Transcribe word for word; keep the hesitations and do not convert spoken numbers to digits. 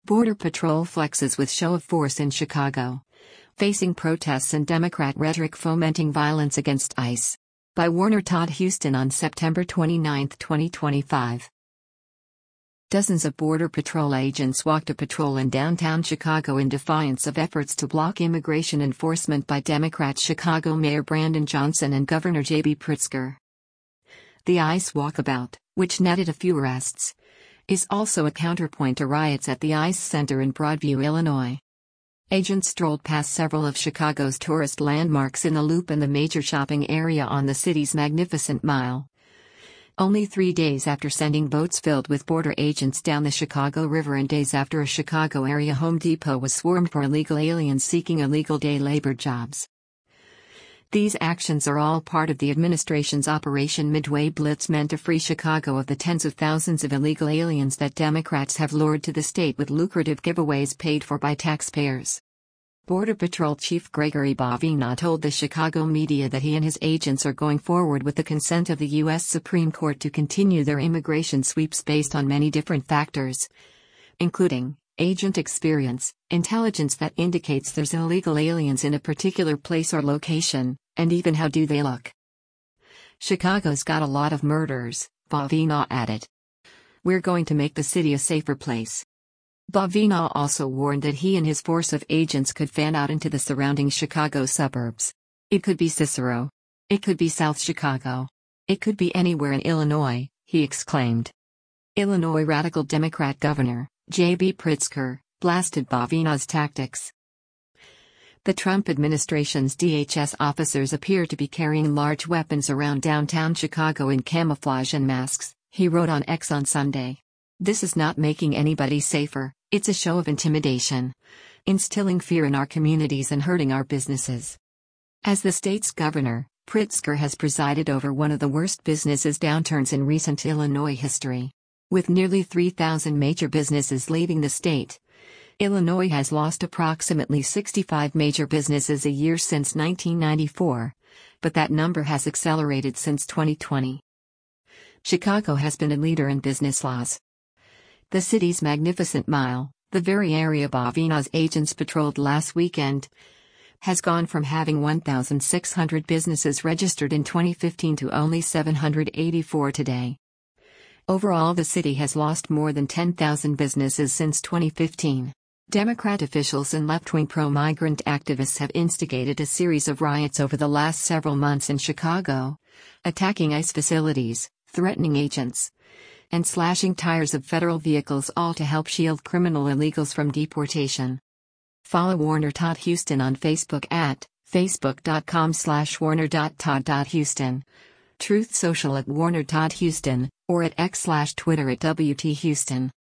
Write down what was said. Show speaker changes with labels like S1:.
S1: Border Patrol flexes with show of force in Chicago. Facing protests and Democrat rhetoric fomenting violence against ICE. By Warner Todd Huston on September twenty-ninth, twenty twenty-five. Dozens of Border Patrol agents walked a patrol in downtown Chicago in defiance of efforts to block immigration enforcement by Democrat Chicago Mayor Brandon Johnson and Governor J B Pritzker. The ICE walkabout, which netted a few arrests, is also a counterpoint to riots at the ICE Center in Broadview, Illinois. Agents strolled past several of Chicago's tourist landmarks in the Loop and the major shopping area on the city's Magnificent Mile. Only three days after sending boats filled with border agents down the Chicago River and days after a Chicago area Home Depot was swarmed for illegal aliens seeking illegal day labor jobs. These actions are all part of the administration's Operation Midway Blitz meant to free Chicago of the tens of thousands of illegal aliens that Democrats have lured to the state with lucrative giveaways paid for by taxpayers. Border Patrol Chief Gregory Bavina told the Chicago media that he and his agents are going forward with the consent of the U S Supreme Court to continue their immigration sweeps based on many different factors, including agent experience, intelligence that indicates there's illegal aliens in a particular place or location, and even how do they look. Chicago's got a lot of murders, Bavina added. We're going to make the city a safer place. Bavina also warned that he and his force of agents could fan out into the surrounding Chicago suburbs. It could be Cicero. It could be South Chicago. It could be anywhere in Illinois, he exclaimed. Illinois Radical Democrat Governor J B Pritzker blasted Bavina's tactics. The Trump administration's D H S officers appear to be carrying large weapons around downtown Chicago in camouflage and masks, he wrote on X on Sunday. This is not making anybody safer, it's a show of intimidation, instilling fear in our communities and hurting our businesses. As the state's governor, Pritzker has presided over one of the worst businesses downturns in recent Illinois history. With nearly three thousand major businesses leaving the state, Illinois has lost approximately sixty-five major businesses a year since nineteen ninety-four, but that number has accelerated since twenty twenty. Chicago has been a leader in business laws. The city's Magnificent Mile, the very area Bavina's agents patrolled last weekend, has gone from having one thousand six hundred businesses registered in twenty fifteen to only seven hundred eighty-four today. Overall, the city has lost more than ten thousand businesses since twenty fifteen. Democrat officials and left-wing pro-migrant activists have instigated a series of riots over the last several months in Chicago, attacking ICE facilities, threatening agents, and slashing tires of federal vehicles, all to help shield criminal illegals from deportation. Follow Warner Todd Huston on Facebook at facebook.com slash warner.todd.huston, Truth Social at Warner Todd Huston, or at X slash Twitter at W T Huston.